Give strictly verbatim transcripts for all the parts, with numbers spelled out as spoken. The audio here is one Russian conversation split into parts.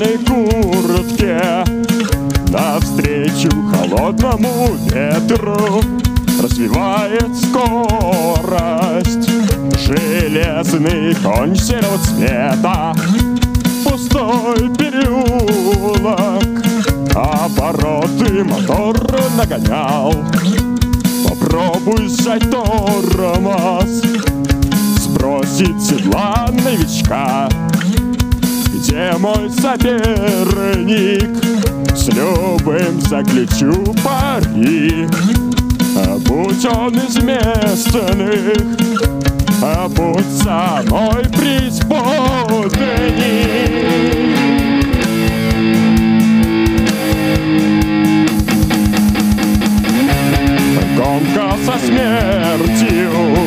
кожаной куртке навстречу холодному ветру развивает скорость. Железный конь серого цвета, пустой переулок, обороты мотор нагонял. Попробуй сжать тормоз, сбросить с седла новичка. Где мой соперник? С любым заключу пари. А будь он из местных, а будь самой преисподней. Гонка со смертью,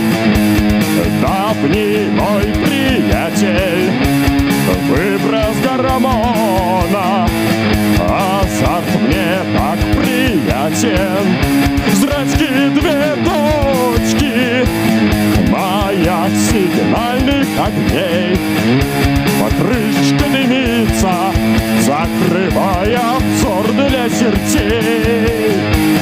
давний мой приятель, выброс гормона, азарт мне так приятен. Зрачки две точки, маяк сигнальных огней, покрышка дымится, закрывая обзор для чертей.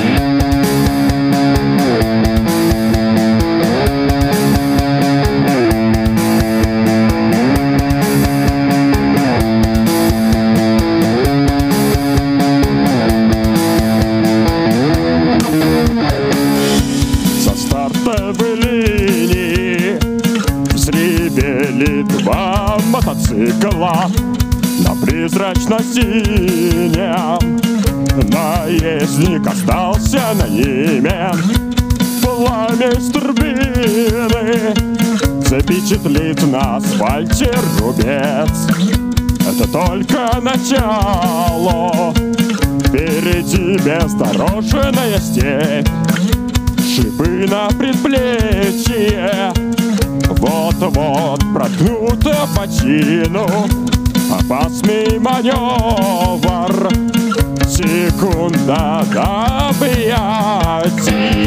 Взревели два мотоцикла на призрачно-синем. Наездник остался на ними. Пламя из турбины запечатлит на асфальте рубец. Это только начало, впереди бездорожная степь. Шипы на предплечье вот-вот проткнут почину. Опасный маневр, секунда до объятий.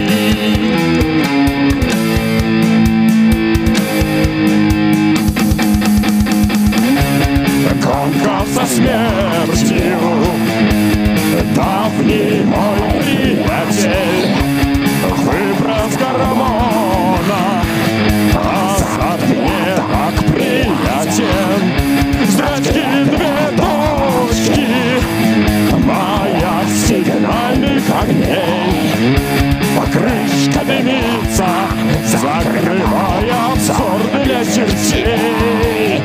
Гонка со смертью, давний мой приятель, выброс гормона, азарт мне так приятен. Зрачки две точки, маяк сигнальных огней, покрышка дымится, закрывая обзор для чертей.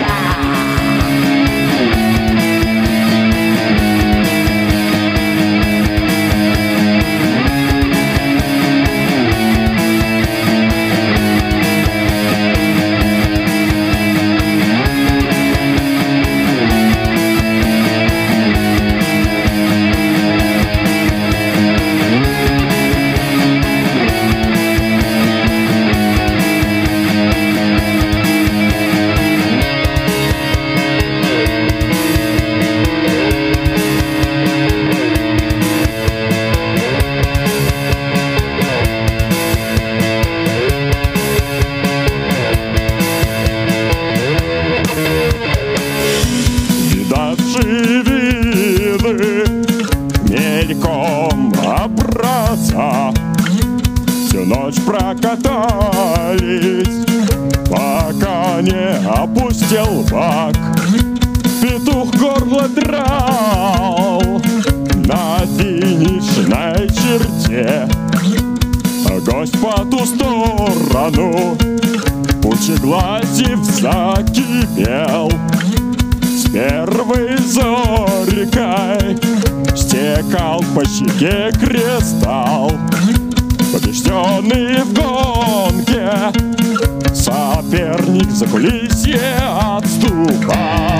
Мельком образа всю ночь прокатались, пока не опустил бак. Петух горло драл на финишной черте. Гость по ту сторону пучеглазив закипел. С первой зорькой стекал по щеке кристалл. Побежденный в гонке соперник за кулисье отступал.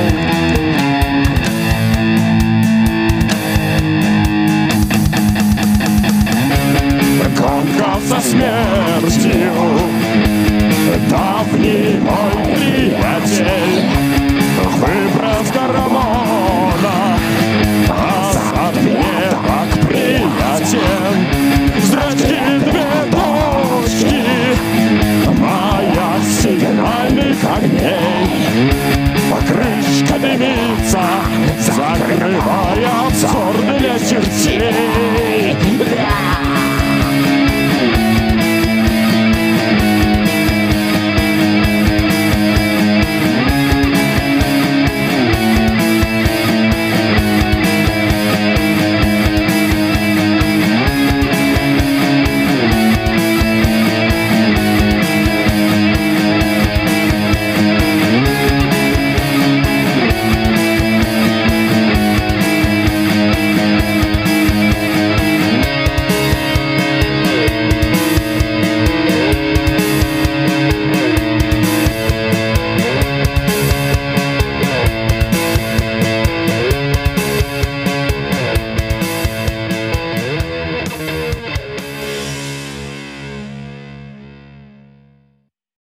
Гонка со смертью, давний мой приятель, выброс гормона, азарт мне так приятен. Зрачки две точки, маяк сигнальных огней,